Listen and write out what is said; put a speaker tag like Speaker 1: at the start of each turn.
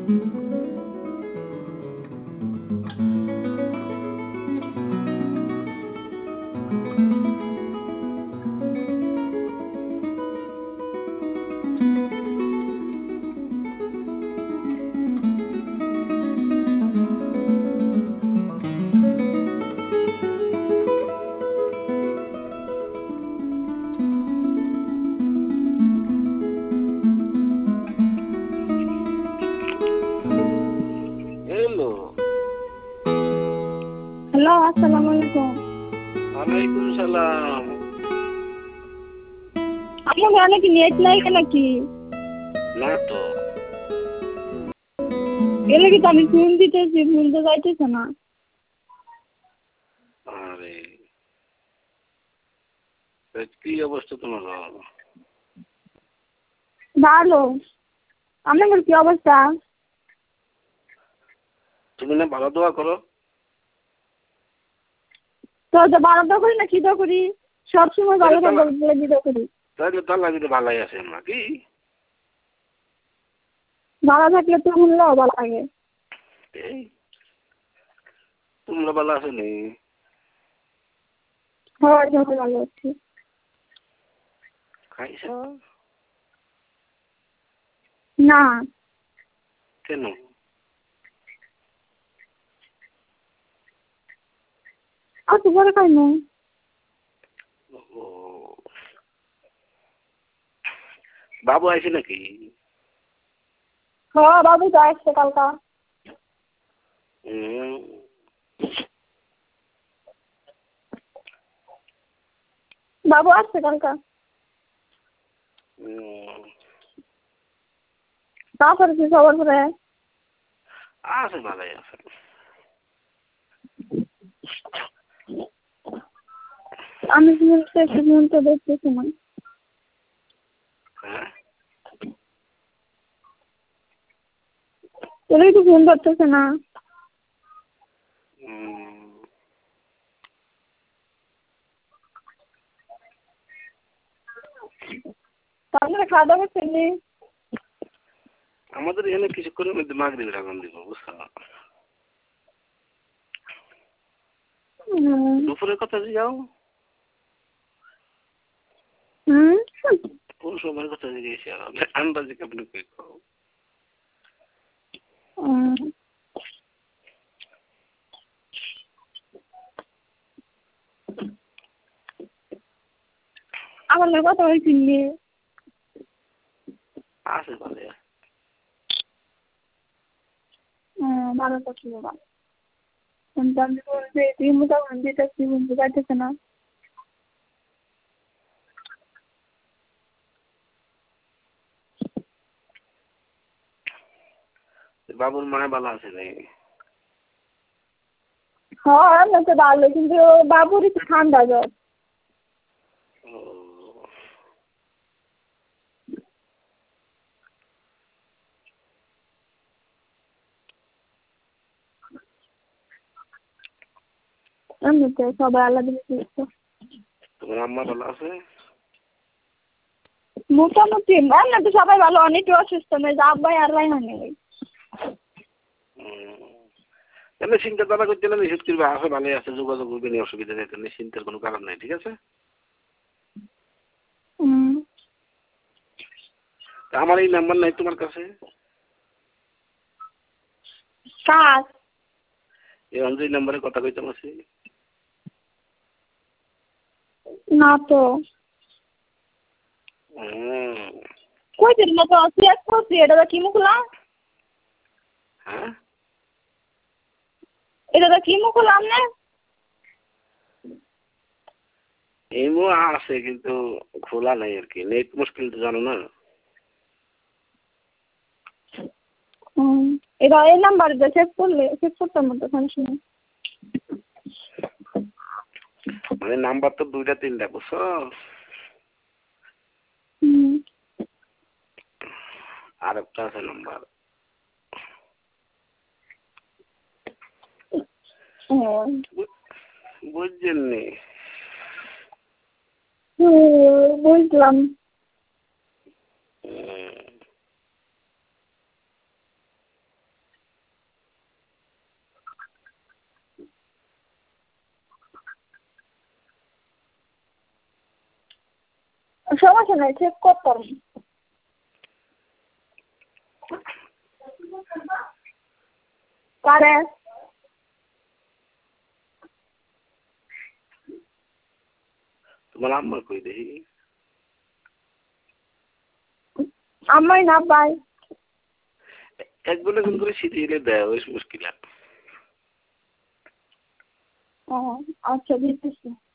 Speaker 1: Hello, আসসালামু আলাইকুম।
Speaker 2: ওয়ালাইকুম সালাম।
Speaker 1: আপনার ঘরে কি নেট নাই নাকি?
Speaker 2: না তো।
Speaker 1: এলে কি আমি ফোন দিতেছি, ফোন তো যাইতেছে না।
Speaker 2: আরে কি অবস্থা তোমার?
Speaker 1: ভালো। আপনার কি অবস্থা?
Speaker 2: তুমি না ভালো দোয়া করো?
Speaker 1: তো ভালো দোয়া করি না কি দোয়া করি? সবসময় ভালো দোয়া করি।
Speaker 2: তাহলে তার লাগে ভালাই আছে নাকি?
Speaker 1: ভালো থাকলে তো শুনলেও ভালো লাগে।
Speaker 2: তোমরা ভালো আছো নি?
Speaker 1: হয় ভালো আছি।
Speaker 2: খাইছ
Speaker 1: না।
Speaker 2: কেন?
Speaker 1: আচ্ছা পরে খাই না।
Speaker 2: বাবু আইছে নাকি?
Speaker 1: হ্যাঁ বাবু তো আসছে কালকা। বাবু আসছে কালকা। তারপরে কি খবর করে?
Speaker 2: আছে ভালোই আছে।
Speaker 1: আমি তো দেখতেছি না। তোরা একটু ফোন করতেছে না। তাহলে খাওয়া দাওয়া করছেন?
Speaker 2: আমাদের এখানে কিছুক্ষণের মধ্যে মাগরিবের আগুন দিব, বুঝছো? দুপুরের কথা যাও। কোন সময়ের কথা জিজ্ঞেস আন্দাজে কেমন কই খাও?
Speaker 1: আমার না কথা হয়েছিল।
Speaker 2: আছে ভালো।
Speaker 1: ভালো থাকলে ভালো। কিন্তু আমি বলছি তুই মোটামুটি দিতেছি বুঝতে পারতেছে না।
Speaker 2: বাবুর মায় ভালো আছে রে?
Speaker 1: হ্যাঁ আমি তো ভালো, কিন্তু বাবুর একটু ঠান্ডা জ্বর। এমনিতে সবাই আলাদা কিছু।
Speaker 2: তোমার আম্মা ভালো আছে?
Speaker 1: মোটামুটি এমনি সবাই ভালো, অনেকে অসুস্থ নয়, আব্বাই আর রাইহান নেই।
Speaker 2: এমনি চিন্তা ধারা করতে না, নিষেধ করবে আছে ভালোই আছে, যোগাযোগ করবে নিয়ে অসুবিধা নেই, তাহলে চিন্তার কোনো কারণ নেই, ঠিক আছে? আমার এই নাম্বার নাই তোমার কাছে?
Speaker 1: কাজ
Speaker 2: এই অঞ্জলি নাম্বারে কথা কইতাম আছে?
Speaker 1: না তো। কই দিন না তো চেক করছি, এটা কি মুখলাম?
Speaker 2: হ্যাঁ
Speaker 1: এটা কি মুখলাম না?
Speaker 2: এমও আছে কিন্তু খোলা নাই আর কি, নেট মুশকিল তো জানো না।
Speaker 1: এটা এই নাম্বার চেক করতাম না তো সমস্যা নেই।
Speaker 2: মানে নাম্বার তো 2টা 3টা, বুঝছো? আর একটা আছে নাম্বার। বুঝছেন নি?
Speaker 1: বুঝলাম। সমস্যা নাই চেক করতাম। কারে
Speaker 2: তোমার আম্মা কই দেখি?
Speaker 1: আম্মাই না পাই।
Speaker 2: একজনে কোন করে শীতে এলে দেয় ওই মুশকিল।
Speaker 1: ও আচ্ছা দিতেছি।